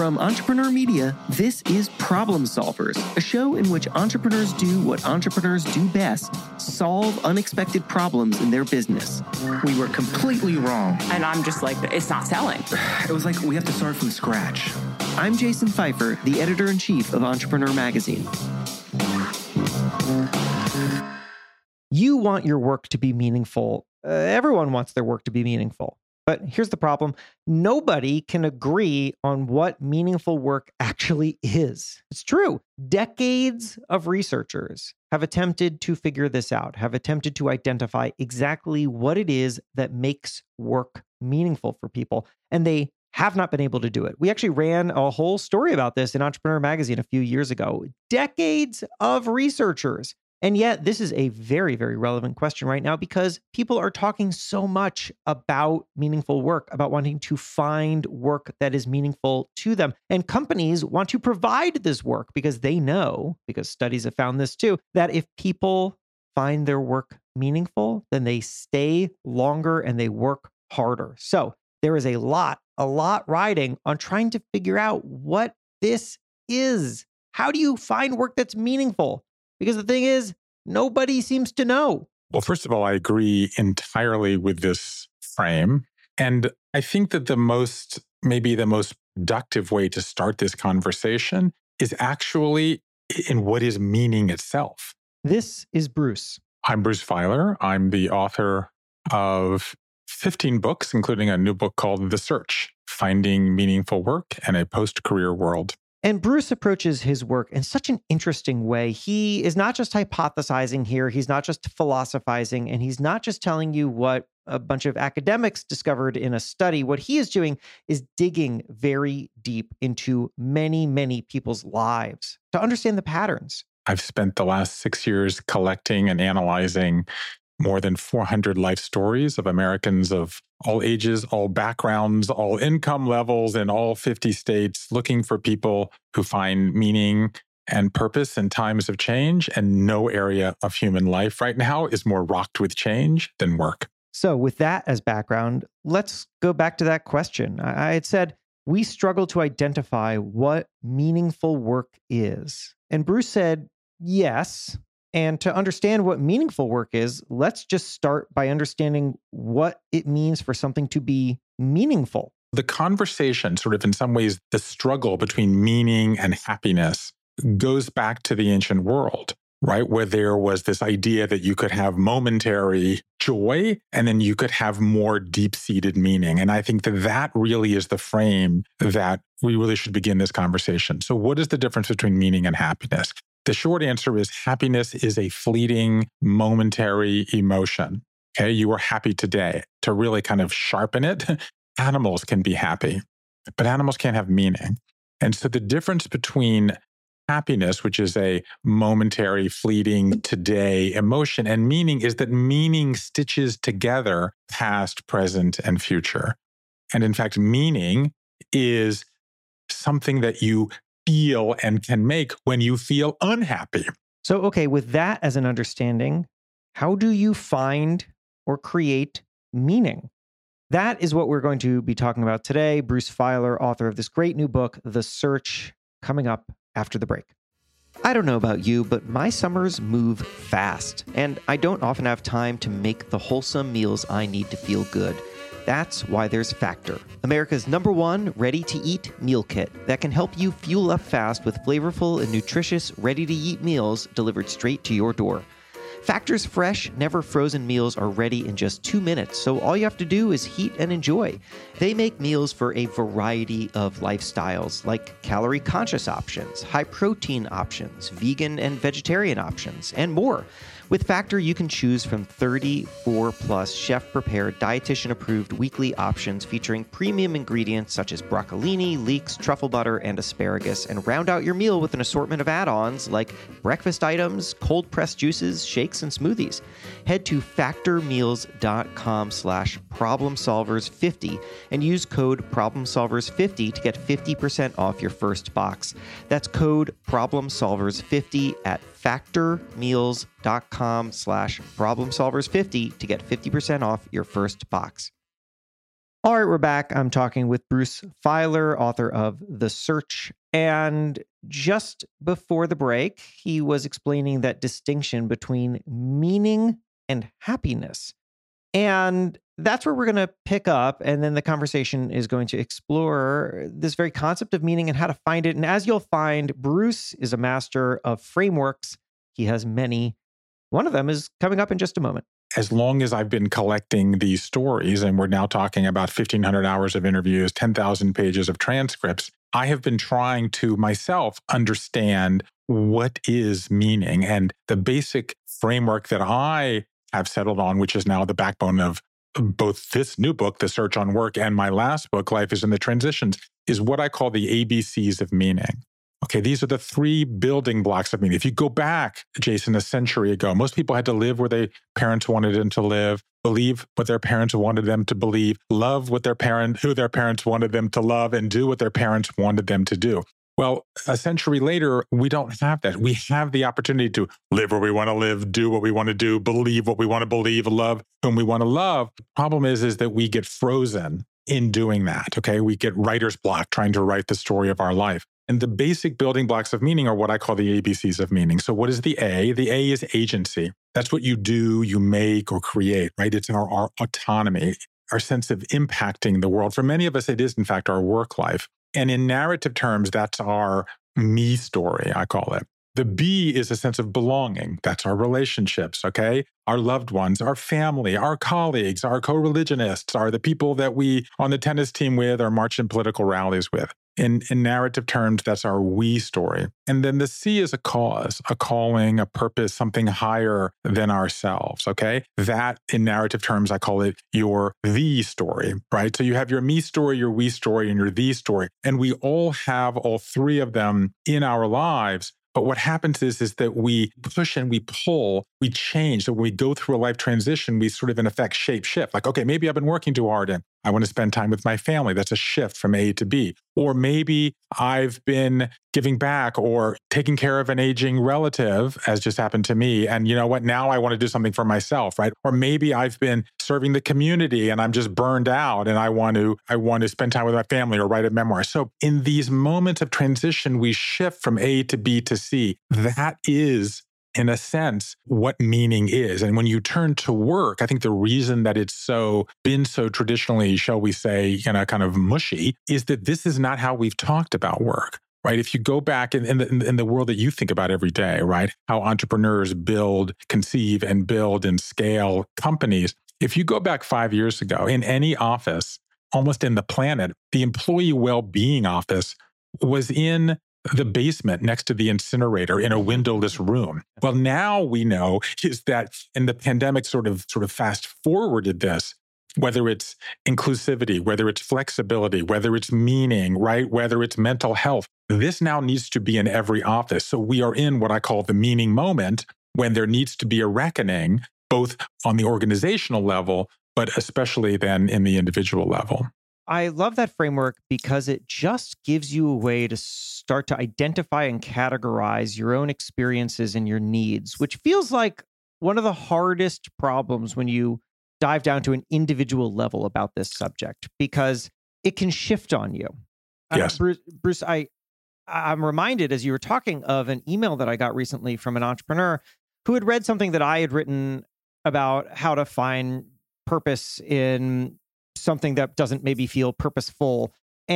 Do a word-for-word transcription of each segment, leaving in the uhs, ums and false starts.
From Entrepreneur Media, this is Problem Solvers, a show in which entrepreneurs do what entrepreneurs do best: solve unexpected problems in their business. We were completely wrong. And I'm just like, it's not selling. It was like we have to start from scratch. I'm Jason Pfeiffer, the editor-in-chief of Entrepreneur Magazine. You want your work to be meaningful. Uh, everyone wants their work to be meaningful. But here's the problem. Nobody can agree on what meaningful work actually is. It's true. Decades of researchers have attempted to figure this out, have attempted to identify exactly what it is that makes work meaningful for people. And they have not been able to do it. We actually ran a whole story about this in Entrepreneur Magazine a few years ago. Decades of researchers. And yet, this is a very, very relevant question right now because people are talking so much about meaningful work, about wanting to find work that is meaningful to them. And companies want to provide this work because they know, because studies have found this too, that if people find their work meaningful, then they stay longer and they work harder. So there is a lot, a lot riding on trying to figure out what this is. How do you find work that's meaningful? Because the thing is, nobody seems to know. Well, first of all, I agree entirely with this frame. And I think that the most, maybe the most productive way to start this conversation is actually in what is meaning itself. This is Bruce. I'm Bruce Feiler. I'm the author of fifteen books, including a new book called The Search: Finding Meaningful Work in a Post-Career World. And Bruce approaches his work in such an interesting way. He is not just hypothesizing here. He's not just philosophizing, and he's not just telling you what a bunch of academics discovered in a study. What he is doing is digging very deep into many, many people's lives to understand the patterns. I've spent the last six years collecting and analyzing more than four hundred life stories of Americans of all ages, all backgrounds, all income levels in all fifty states, looking for people who find meaning and purpose in times of change. And no area of human life right now is more rocked with change than work. So with that as background, let's go back to that question. I, I had said, we struggle to identify what meaningful work is. And Bruce said, yes. And to understand what meaningful work is, let's just start by understanding what it means for something to be meaningful. The conversation, sort of in some ways, the struggle between meaning and happiness goes back to the ancient world, right? Where there was this idea that you could have momentary joy and then you could have more deep-seated meaning. And I think that that really is the frame that we really should begin this conversation. So what is the difference between meaning and happiness? The short answer is happiness is a fleeting, momentary emotion. Okay, you are happy today. To really kind of sharpen it, animals can be happy, but animals can't have meaning. And so the difference between happiness, which is a momentary, fleeting, today emotion, and meaning is that meaning stitches together past, present, and future. And in fact, meaning is something that you feel and can make when you feel unhappy. So, okay, with that as an understanding, how do you find or create meaning? That is what we're going to be talking about today. Bruce Feiler, author of this great new book, The Search, coming up after the break. I don't know about you, but my summers move fast, and I don't often have time to make the wholesome meals I need to feel good. That's why there's Factor, America's number one ready-to-eat meal kit that can help you fuel up fast with flavorful and nutritious ready-to-eat meals delivered straight to your door. Factor's fresh, never frozen meals are ready in just two minutes, so all you have to do is heat and enjoy. They make meals for a variety of lifestyles, like calorie-conscious options, high-protein options, vegan and vegetarian options, and more. With Factor, you can choose from thirty-four plus chef-prepared, dietitian-approved weekly options featuring premium ingredients such as broccolini, leeks, truffle butter, and asparagus, and round out your meal with an assortment of add-ons like breakfast items, cold-pressed juices, shakes, and smoothies. Head to factormeals.com slash problemsolvers50 and use code problemsolvers fifty to get fifty percent off your first box. That's code problemsolvers fifty at factormeals.com slash problemsolvers50 to get fifty percent off your first box. All right, we're back. I'm talking with Bruce Feiler, author of The Search. And just before the break, he was explaining that distinction between meaning and happiness. And that's where we're going to pick up. And then the conversation is going to explore this very concept of meaning and how to find it. And as you'll find, Bruce is a master of frameworks. He has many. One of them is coming up in just a moment. As long as I've been collecting these stories, and we're now talking about fifteen hundred hours of interviews, ten thousand pages of transcripts, I have been trying to myself understand what is meaning. And the basic framework that I have settled on, which is now the backbone of both this new book, The Search on Work, and my last book, Life is in the Transitions, is what I call the A B Cs of meaning. Okay, these are the three building blocks of meaning. If you go back, Jason, a century ago, most people had to live where their parents wanted them to live, believe what their parents wanted them to believe, love what their parent, who their parents wanted them to love, and do what their parents wanted them to do. Well, a century later, we don't have that. We have the opportunity to live where we want to live, do what we want to do, believe what we want to believe, love whom we want to love. The problem is, is that we get frozen in doing that, okay? We get writer's block trying to write the story of our life. And the basic building blocks of meaning are what I call the A B Cs of meaning. So what is the A? The A is agency. That's what you do, you make, or create, right? It's our, our autonomy, our sense of impacting the world. For many of us, it is, in fact, our work life. And in narrative terms, that's our me story, I call it. The B is a sense of belonging. That's our relationships, okay? Our loved ones, our family, our colleagues, our co-religionists, are the people that we on the tennis team with or march in political rallies with. In, in narrative terms, that's our we story. And then the C is a cause, a calling, a purpose, something higher than ourselves, okay? That, in narrative terms, I call it your the story, right? So you have your me story, your we story, and your the story. And we all have all three of them in our lives. But what happens is, is that we push and we pull, we change. So when we go through a life transition, we sort of, in effect, shape shift. Like, okay, maybe I've been working too hard and I want to spend time with my family. That's a shift from A to B. Or maybe I've been giving back or taking care of an aging relative, as just happened to me. And you know what? Now I want to do something for myself, right? Or maybe I've been serving the community and I'm just burned out and I want to, I want to spend time with my family or write a memoir. So in these moments of transition, we shift from A to B to C. That is, in a sense, what meaning is. And when you turn to work, I think the reason that it's so been so traditionally, shall we say, you know, kind of mushy, is that this is not how we've talked about work, right? If you go back in, in, the, in the world that you think about every day, right? How entrepreneurs build, conceive, and build and scale companies. If you go back five years ago, in any office, almost in the planet, the employee well-being office was in the basement next to the incinerator in a windowless room. Well, now we know is that, and the pandemic sort of sort of fast forwarded this, whether it's inclusivity, whether it's flexibility, whether it's meaning, right? Whether it's mental health, this now needs to be in every office. So we are in what I call the meaning moment, when there needs to be a reckoning, both on the organizational level, but especially then in the individual level. I love that framework because it just gives you a way to start to identify and categorize your own experiences and your needs, which feels like one of the hardest problems when you dive down to an individual level about this subject, because it can shift on you. Yes. Uh, Bruce, Bruce, I, I'm reminded as you were talking of an email that I got recently from an entrepreneur who had read something that I had written about how to find purpose in something that doesn't maybe feel purposeful.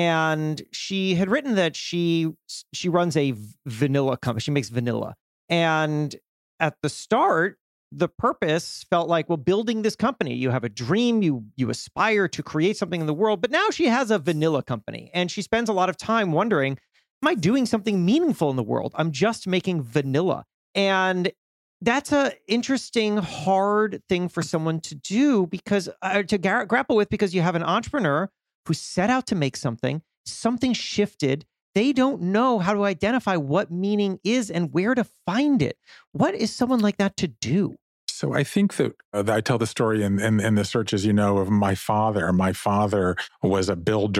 And she had written that she she runs a vanilla company. She makes vanilla. And at the start, the purpose felt like, well, building this company, you have a dream, you you aspire to create something in the world. But now she has a vanilla company and she spends a lot of time wondering, am I doing something meaningful in the world? I'm just making vanilla. And that's a interesting, hard thing for someone to do because uh, to gar- grapple with, because you have an entrepreneur who set out to make something, something shifted. They don't know how to identify what meaning is and where to find it. What is someone like that to do? So I think that, uh, that I tell the story in, in, in the search, as you know, of my father. My father was a builder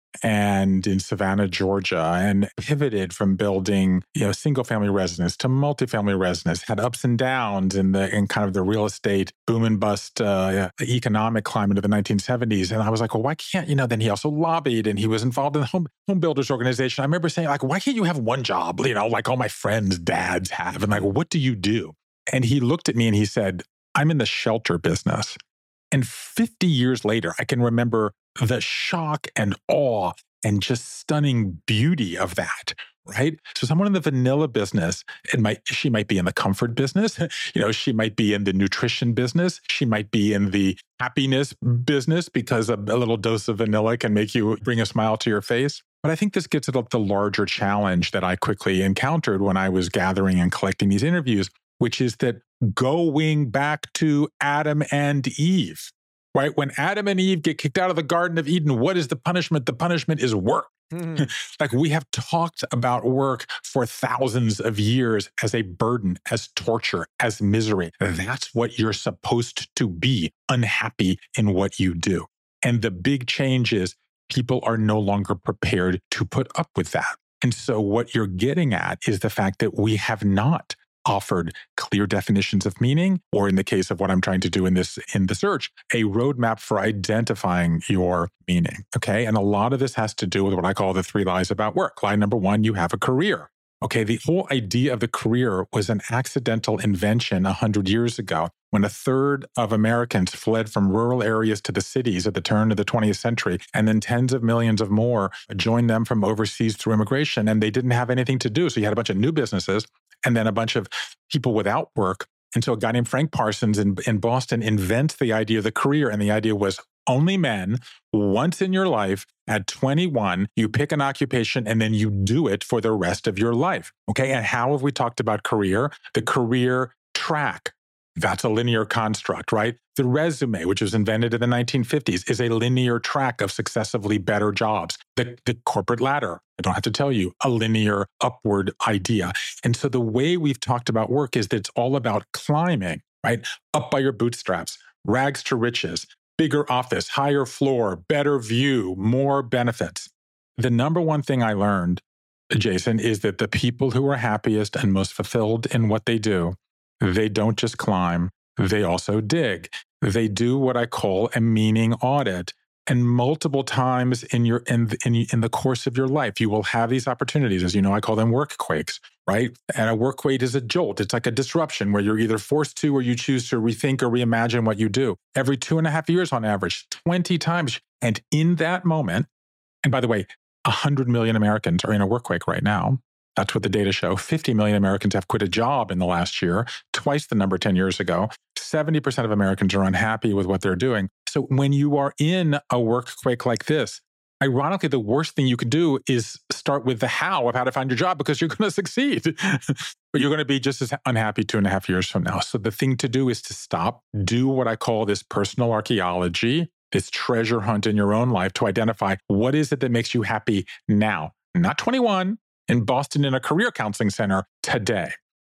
and in Savannah, Georgia, and pivoted from building, you know, single family residence to multifamily residence, had ups and downs in the in kind of the real estate boom and bust uh, economic climate of the nineteen seventies. And I was like, well, why can't, you know, then he also lobbied and he was involved in the home, home builders organization. I remember saying, like, why can't you have one job, you know, like all my friends' dads have? And like, what do you do? And he looked at me and he said, I'm in the shelter business. And fifty years later, I can remember the shock and awe and just stunning beauty of that, right? So someone in the vanilla business, it might she might be in the comfort business, you know, she might be in the nutrition business, she might be in the happiness business because a, a little dose of vanilla can make you bring a smile to your face. But I think this gets at the larger challenge that I quickly encountered when I was gathering and collecting these interviews, which is that going back to Adam and Eve, right? When Adam and Eve get kicked out of the Garden of Eden, what is the punishment? The punishment is work. Mm-hmm. Like we have talked about work for thousands of years as a burden, as torture, as misery. That's what you're supposed to be, unhappy in what you do. And the big change is people are no longer prepared to put up with that. And so what you're getting at is the fact that we have not offered clear definitions of meaning, or in the case of what I'm trying to do in this in the search, a roadmap for identifying your meaning. Okay. And a lot of this has to do with what I call the three lies about work. Lie number one, you have a career. Okay. The whole idea of the career was an accidental invention a hundred years ago when a third of Americans fled from rural areas to the cities at the turn of the twentieth century, and then tens of millions of more joined them from overseas through immigration, and they didn't have anything to do. So you had a bunch of new businesses and then a bunch of people without work. And so a guy named Frank Parsons in, in Boston invents the idea of the career. And the idea was only men, once in your life, at twenty-one, you pick an occupation and then you do it for the rest of your life. Okay. And how have we talked about career? The career track. That's a linear construct, right? The resume, which was invented in the nineteen fifties, is a linear track of successively better jobs. The, the corporate ladder, I don't have to tell you, a linear upward idea. And so the way we've talked about work is that it's all about climbing, right? Up by your bootstraps, rags to riches, bigger office, higher floor, better view, more benefits. The number one thing I learned, Jason, is that the people who are happiest and most fulfilled in what they do, they don't just climb, they also dig. They do what I call a meaning audit. And multiple times in your in, in, in the course of your life, you will have these opportunities. As you know, I call them work quakes, right? And a work quake is a jolt. It's like a disruption where you're either forced to or you choose to rethink or reimagine what you do. Every two and a half years on average, twenty times. And in that moment, and by the way, one hundred million Americans are in a work quake right now. That's what the data show. fifty million Americans have quit a job in the last year, twice the number ten years ago. seventy percent of Americans are unhappy with what they're doing. So when you are in a workquake like this, ironically, the worst thing you could do is start with the how of how to find your job because you're going to succeed. But you're going to be just as unhappy two and a half years from now. So the thing to do is to stop, do what I call this personal archaeology, this treasure hunt in your own life to identify what is it that makes you happy now, not twenty-one, in Boston in a career counseling center today.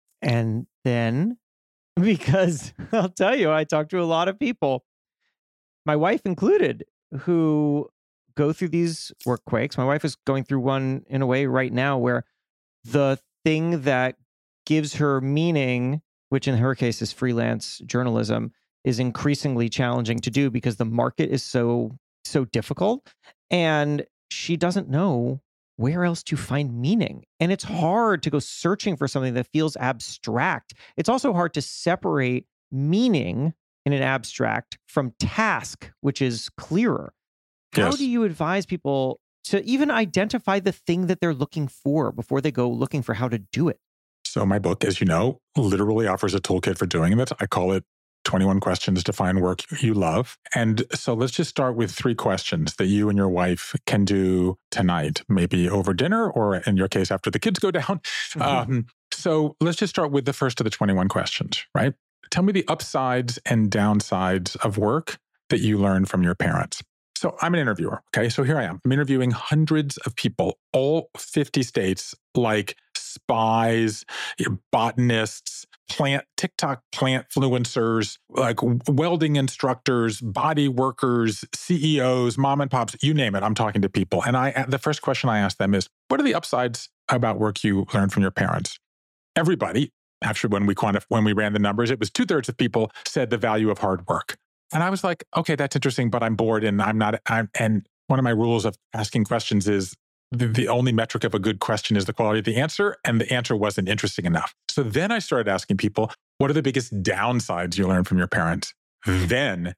And then, because I'll tell you, I talk to a lot of people, my wife included, who go through these work quakes. My wife is going through one in a way right now where the thing that gives her meaning, which in her case is freelance journalism, is increasingly challenging to do because the market is so, so difficult. And she doesn't know where else to find meaning. And it's hard to go searching for something that feels abstract. It's also hard to separate meaning in an abstract from task, which is clearer. How Yes. do you advise people to even identify the thing that they're looking for before they go looking for how to do it? So my book, as you know, literally offers a toolkit for doing it. I call it twenty-one questions to find work you love. And so let's just start with three questions that you and your wife can do tonight, maybe over dinner or in your case, after the kids go down. Mm-hmm. Um, so let's just start with the first of the twenty-one questions, right? Tell me the upsides and downsides of work that you learned from your parents. So I'm an interviewer, okay? So here I am. I'm interviewing hundreds of people, all fifty states, like spies, botanists, plant, TikTok plant influencers, like welding instructors, body workers, C E Os, mom and pops, you name it. I'm talking to people. And I, the first question I ask them is, what are the upsides about work you learned from your parents? Everybody, actually, when we quantif- when we ran the numbers, it was two thirds of people said the value of hard work. And I was like, okay, that's interesting, but I'm bored and I'm not, I'm, and one of my rules of asking questions is the, the only metric of a good question is the quality of the answer, and the answer wasn't interesting enough. So then I started asking people, what are the biggest downsides you learned from your parents? Then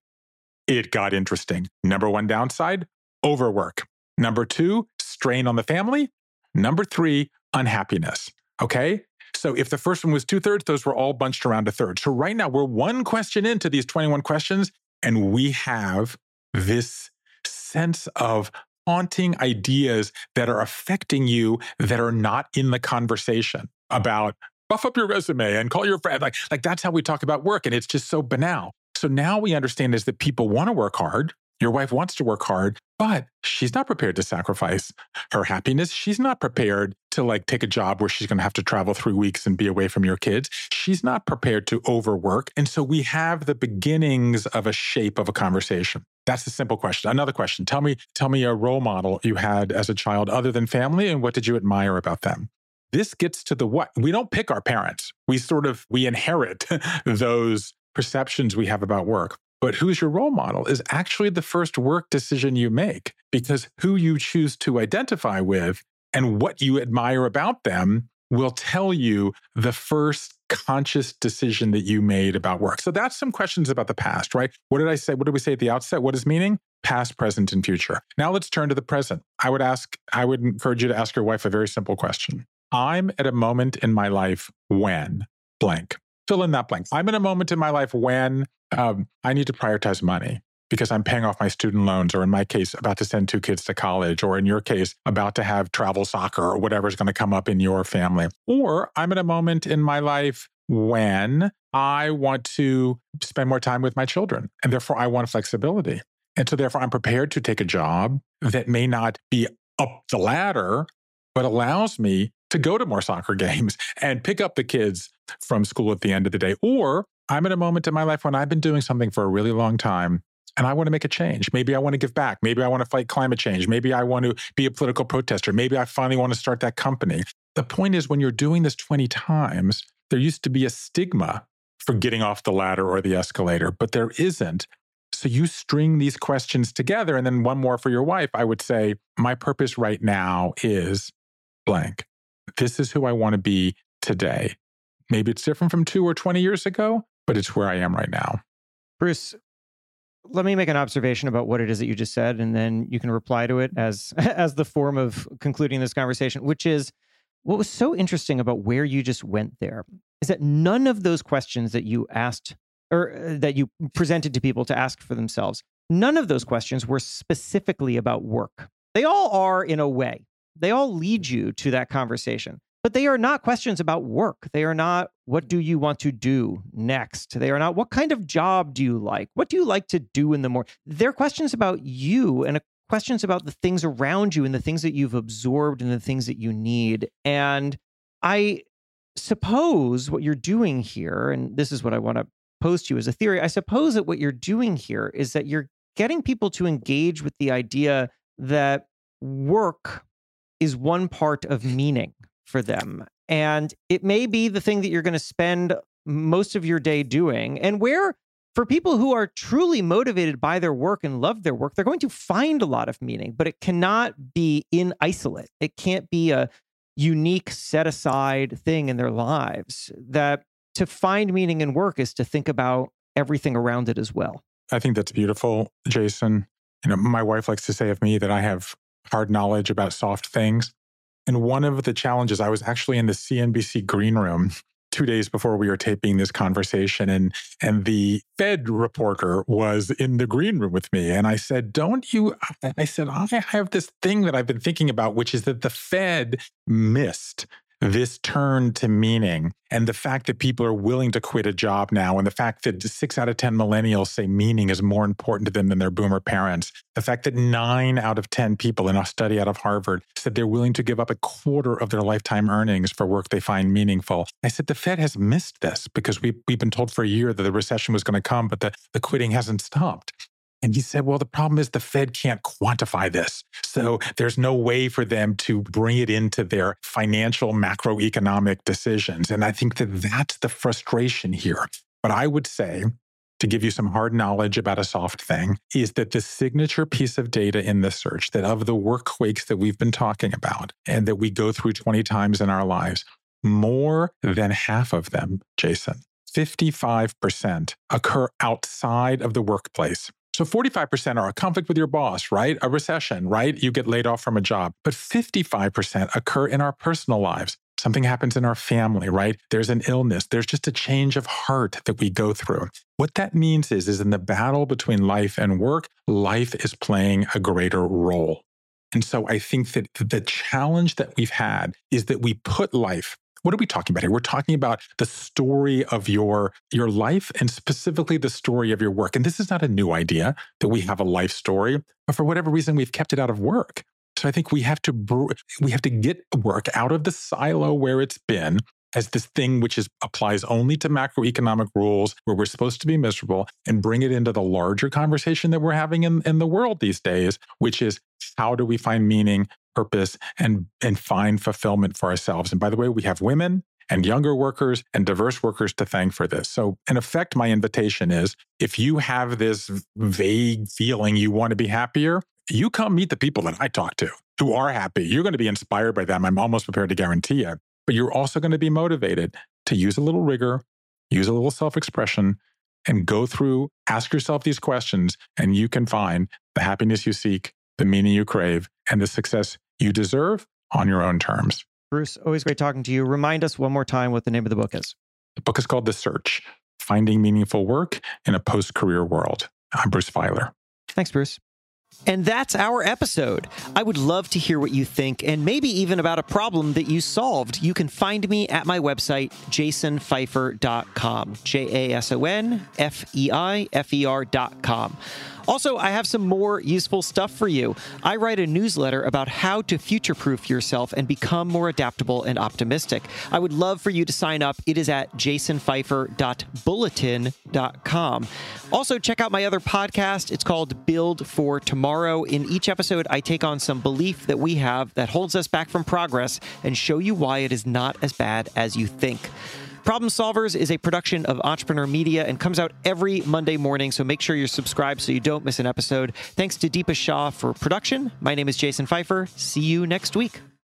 it got interesting. Number one downside, overwork. Number two, strain on the family. Number three, unhappiness. Okay? So if the first one was two thirds, those were all bunched around a third. So right now we're one question into these twenty-one questions, and we have this sense of haunting ideas that are affecting you that are not in the conversation about buff up your resume and call your friend. Like, like that's how we talk about work. And it's just so banal. So now we understand is that people want to work hard. Your wife wants to work hard, but she's not prepared to sacrifice her happiness. She's not prepared to like take a job where she's going to have to travel three weeks and be away from your kids. She's not prepared to overwork. And so we have the beginnings of a shape of a conversation. That's a simple question. Another question. Tell me, tell me a role model you had as a child other than family, and what did you admire about them? This gets to the what. We don't pick our parents. We sort of, we inherit those perceptions we have about work. But who's your role model is actually the first work decision you make, because who you choose to identify with and what you admire about them will tell you the first conscious decision that you made about work. So that's some questions about the past, right? What did I say? What did we say at the outset? What is meaning? Past, present, and future. Now let's turn to the present. I would ask, I would encourage you to ask your wife a very simple question. I'm at a moment in my life when blank. Fill in that blank. I'm in a moment in my life when um, I need to prioritize money because I'm paying off my student loans, or in my case, about to send two kids to college, or in your case, about to have travel soccer or whatever's going to come up in your family. Or I'm at a moment in my life when I want to spend more time with my children, and therefore I want flexibility. And so therefore I'm prepared to take a job that may not be up the ladder, but allows me to go to more soccer games and pick up the kids from school at the end of the day. Or I'm in a moment in my life when I've been doing something for a really long time and I want to make a change. Maybe I want to give back. Maybe I want to fight climate change. Maybe I want to be a political protester. Maybe I finally want to start that company. The point is, when you're doing this twenty times, there used to be a stigma for getting off the ladder or the escalator, but there isn't. So you string these questions together. And then one more for your wife, I would say, my purpose right now is blank. This is who I want to be today. Maybe it's different from two or twenty years ago, but it's where I am right now. Bruce, let me make an observation about what it is that you just said, and then you can reply to it as, as the form of concluding this conversation, which is, what was so interesting about where you just went there is that none of those questions that you asked or uh, that you presented to people to ask for themselves, none of those questions were specifically about work. They all are in a way. They all lead you to that conversation, but they are not questions about work. They are not, what do you want to do next? They are not, what kind of job do you like? What do you like to do in the morning? They're questions about you and questions about the things around you and the things that you've absorbed and the things that you need. And I suppose what you're doing here, and this is what I want to pose to you as a theory, I suppose that what you're doing here is that you're getting people to engage with the idea that work is one part of meaning for them. And it may be the thing that you're going to spend most of your day doing. And where, for people who are truly motivated by their work and love their work, they're going to find a lot of meaning, but it cannot be in isolate. It can't be a unique set aside thing in their lives. That to find meaning in work is to think about everything around it as well. I think that's beautiful, Jason. You know, my wife likes to say of me that I have hard knowledge about soft things. And one of the challenges, I was actually in the C N B C green room two days before we were taping this conversation, and and the Fed reporter was in the green room with me. And I said, don't you, I said, I have this thing that I've been thinking about, which is that the Fed missed this turn to meaning and the fact that people are willing to quit a job now, and the fact that six out of ten millennials say meaning is more important to them than their boomer parents, the fact that nine out of ten people in a study out of Harvard said they're willing to give up a quarter of their lifetime earnings for work they find meaningful. I said, the Fed has missed this because we, we've been told for a year that the recession was going to come, but the, the quitting hasn't stopped. And he said, well, the problem is the Fed can't quantify this. So there's no way for them to bring it into their financial macroeconomic decisions. And I think that that's the frustration here. But I would say, to give you some hard knowledge about a soft thing, is that the signature piece of data in the search, that of the work quakes that we've been talking about and that we go through twenty times in our lives, more than half of them, Jason, fifty-five percent occur outside of the workplace. So forty-five percent are a conflict with your boss, right? A recession, right? You get laid off from a job. But fifty-five percent occur in our personal lives. Something happens in our family, right? There's an illness. There's just a change of heart that we go through. What that means is, is in the battle between life and work, life is playing a greater role. And so I think that the challenge that we've had is that we put life. What are we talking about here? We're talking about the story of your, your life and specifically the story of your work. And this is not a new idea that we have a life story, but for whatever reason, we've kept it out of work. So I think we have to we have to get work out of the silo where it's been as this thing which is applies only to macroeconomic rules where we're supposed to be miserable, and bring it into the larger conversation that we're having in, in the world these days, which is how do we find meaning, purpose, and, and find fulfillment for ourselves. And by the way, we have women and younger workers and diverse workers to thank for this. So in effect, my invitation is, if you have this vague feeling you want to be happier, you come meet the people that I talk to who are happy. You're going to be inspired by them. I'm almost prepared to guarantee it. But you're also going to be motivated to use a little rigor, use a little self-expression, and go through, ask yourself these questions, and you can find the happiness you seek, the meaning you crave, and the success you deserve on your own terms. Bruce, always great talking to you. Remind us one more time what the name of the book is. The book is called The Search, Finding Meaningful Work in a Post-Career World. I'm Bruce Feiler. Thanks, Bruce. And that's our episode. I would love to hear what you think, and maybe even about a problem that you solved. You can find me at my website, jason feifer dot com, J A S O N F E I F E R dot com. Also, I have some more useful stuff for you. I write a newsletter about how to future-proof yourself and become more adaptable and optimistic. I would love for you to sign up. It is at jason feifer dot bulletin dot com. Also, check out my other podcast. It's called Build for Tomorrow. In each episode, I take on some belief that we have that holds us back from progress and show you why it is not as bad as you think. Problem Solvers is a production of Entrepreneur Media and comes out every Monday morning, so make sure you're subscribed so you don't miss an episode. Thanks to Deepa Shah for production. My name is Jason Feifer. See you next week.